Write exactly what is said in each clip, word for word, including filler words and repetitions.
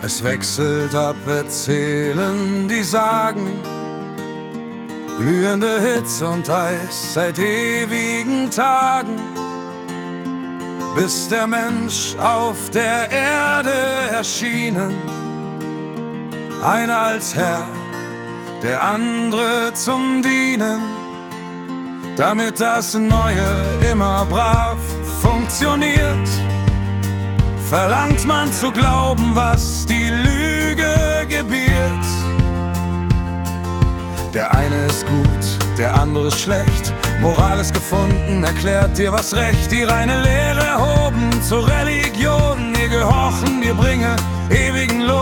Es wechselt ab, erzählen die Sagen, glühende Hitze und Eis seit ewigen Tagen, bis der Mensch auf der Erde erschienen. Einer als Herr, der andere zum Dienen, damit das Neue immer brav funktioniert. Verlangt man zu glauben, was die Lüge gebiert. Der eine ist gut, der andere ist schlecht. Moral ist gefunden, erklärt dir was recht. Die reine Lehre erhoben zur Religion. Ihr Gehorchen, ihr bringe ewigen Lohn.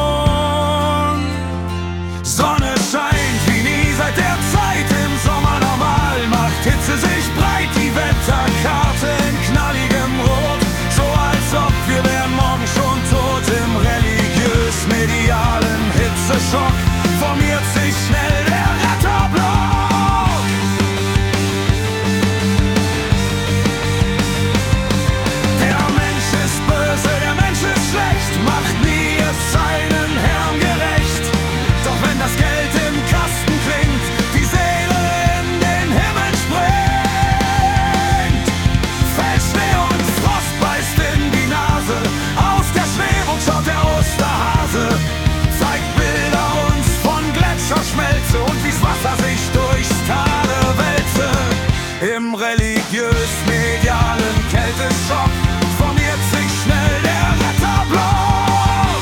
Sonne scheint wie nie seit der Zeit im Sommer normal. Macht Hitze sich breit, die Wetterkarte in knalligem Rot. So als ob wir wären morgen schon tot. Im religiös-medialen Hitzeschock formiert sich schnell der Retterblock. Der Mensch ist böse, der Mensch ist schlecht, macht nie es seinen Herrn gerecht. Doch wenn das Geld im Kasten klingt, die Seele in den Himmel springt, fällt Schnee und Frost beißt in die Nase. Aus der Schneebucht schaut der Osterhase, zeigt Bilder uns von Gletscherschmelze und wie's Wasser sich durchs Tale wälze. Im religiös-medialen Kälteschock formiert sich schnell der Retterblock.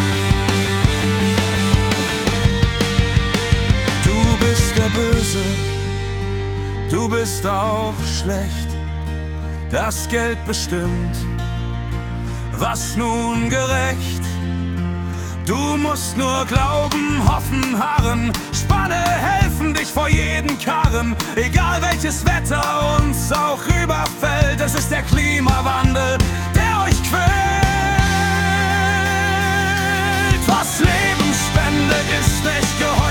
Du bist der Böse, du bist auch schlecht. Das Geld bestimmt, was nun gerecht. Du musst nur glauben, hoffen, harren, Spanne helfen dich vor jeden Karren. Egal welches Wetter uns auch überfällt, es ist der Klimawandel, der euch quält. Was Leben spendet, ist nicht geholfen.